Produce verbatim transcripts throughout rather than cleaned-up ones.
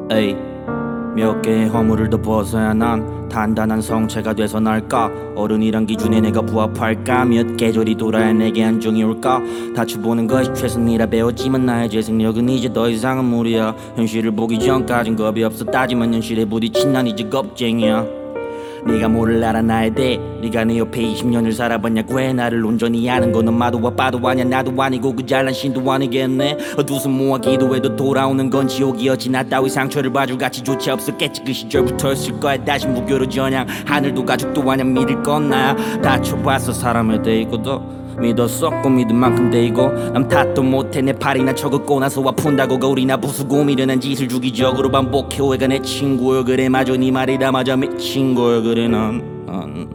에이, 몇 개의 허물을 더 벗어야 난 단단한 성체가 돼서 날까. 어른이란 기준에 내가 부합할까. 몇 계절이 돌아야 내게 안정이 올까. 다쳐보는 것이 최선이라 배웠지만 나의 재생력은 이제 더 이상은 무리야. 현실을 보기 전까진 겁이 없어. 따지만 현실에 부딪힌 난 이제 겁쟁이야. 네가 뭐를 알아 나에 대해. 네가 내 옆에 이십 년을 살아봤냐고 해. 나를 온전히 아는 건 엄마도 아빠도 아냐. 나도 아니고 그 잘난 신도 아니겠네. 어두숨 모아 기도해도 돌아오는 건 지옥이었지. 나 따위 상처를 봐줄 가치조차 없었겠지. 그 시절부터였을 거야. 다시 무교로 전향. 하늘도 가족도 아냐. 믿을 건 나야. 다쳐봤어 사람에 대이고도 믿었었고 믿은 만큼 대이고. 남 탓도 못해. 내 팔이나 적었고 나서 아픈다고 거울이나 부수고 미련한 짓을 주기적으로 반복해. 오해가 내 친구여. 그래 맞아 네 말이 다 맞아 미친 거야. 그래 난, 난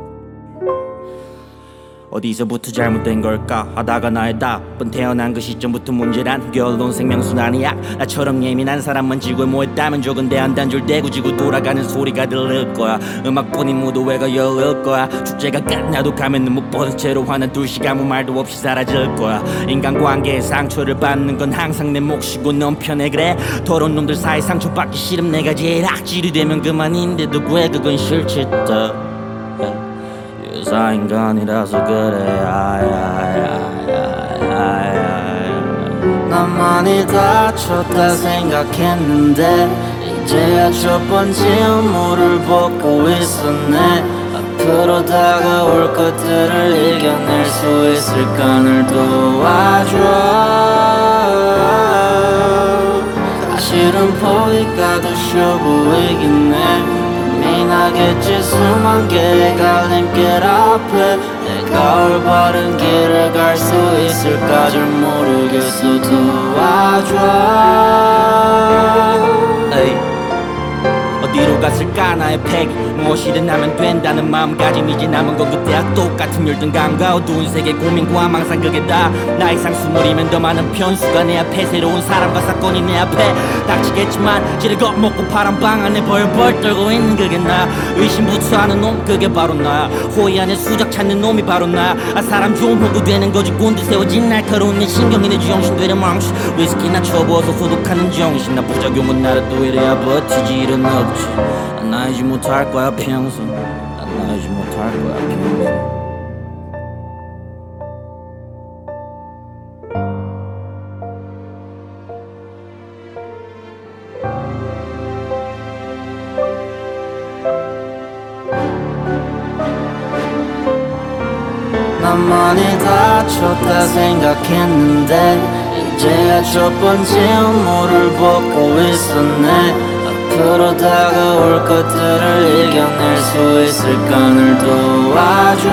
어디서부터 잘못된 걸까 하다가 나의 답은 태어난 그 시점부터 문제란 결론 생명순환이야. 나처럼 예민한 사람만 지구에 모였다면 적은데 한 단줄 대고 지구 돌아가는 소리가 들릴 거야. 음악뿐인 무도회가 열릴 거야. 축제가 끝나도 가면은 못 벗은 채로 화난 두 시간 아무 말도 없이 사라질 거야. 인간관계에 상처를 받는 건 항상 내 몫이고 넌 편해 그래. 더러운 놈들 사이 상처받기 싫음 내가 제일 악질이 되면 그만인데도 왜 그건 싫겠다. 유사인간이라서 그래. 난 많이 다쳤다 생각했는데 이제야 첫 번째 업무를 벗고 있었네. 앞으로 다가올 것들을 이겨낼 수 있을까. 날 도와줘. 사실은 보기가 더 쉬워 보이긴 해. 고민하겠지 수만 개의 갈림길 앞에 내가 올바른 길을 갈 수 있을까. 잘 모르겠어. 도와줘. 에이, 어디로 갔을까 나의 패기. 무엇이든 하면 된다는 마음가짐이지. 남은 건 그때와 똑같은 열등감과 어두운 세계 고민과 망상. 그게 다 나의 상수물이면 더 많은 변수가 내 앞에. 새로운 사람과 사건이 내 앞에 닥치겠지만 지를 겁먹고 파란 방 안에 벌벌 떨고 있는 그게 나. 의심부터 하는 놈 그게 바로 나. 호의 안에 수작 찾는 놈이 바로 나. 아, 사람 좋은 호구 되는 거지. 꼰대 세워진 날카로운 내 신경이 내 정신 되려 망치. 위스키나 쳐부어서 소독하는 정신. 나 부작용은 나라도 이래야 버티지. 일은 없지. 난 나이지 못할 거야 평생. 난 나이지 못할 거야 평생. 난 많이 다쳤다 생각했는데 이제야 첫 번째 업무를 벗고 있었네. 앞으로 다가올 것들을 이겨낼 수 있을까. 날 도와줘.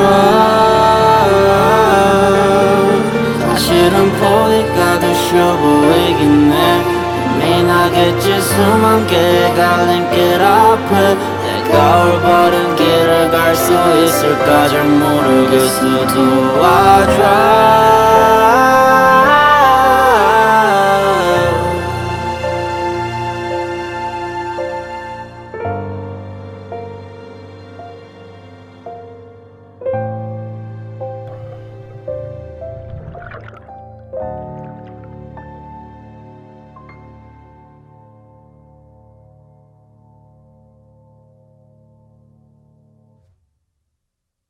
사실은 보기가 더 쉬워 보이긴 해. 고민하겠지 수만 개의 갈림길 앞에 내가 올바른 길을 갈 수 있을까. 잘 모르겠어. 도와줘.